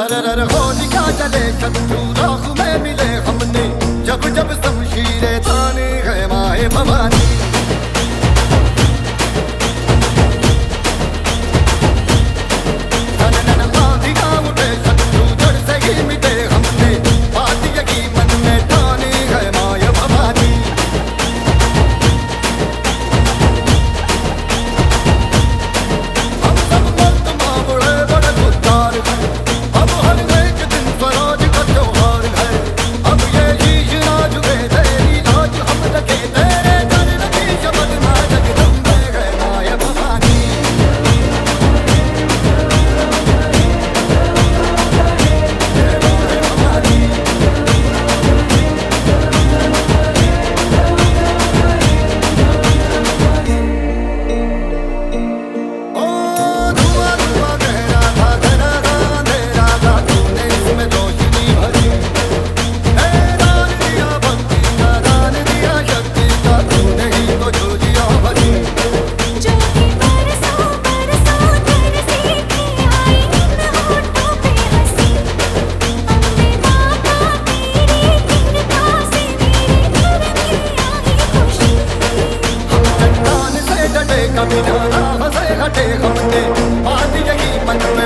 तरर होलिका जले शत्रु राह में मिले हमने, जब जब शमशीरें ताने है माए भवानी। कभी ज्यादा हंसे हटे हमने, बात यही मन में